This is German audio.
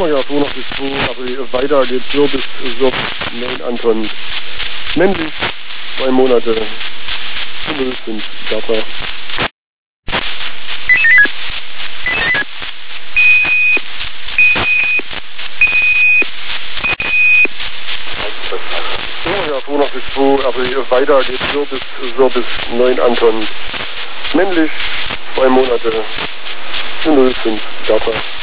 Ja, so noch bis 2, aber weiter geht's so bis 9 Anton. Männlich, 2 Monate, 5 Data. Ja, so noch bis 2, aber weiter geht's so bis 9 Anton. Männlich, 2 Monate, 05 Data.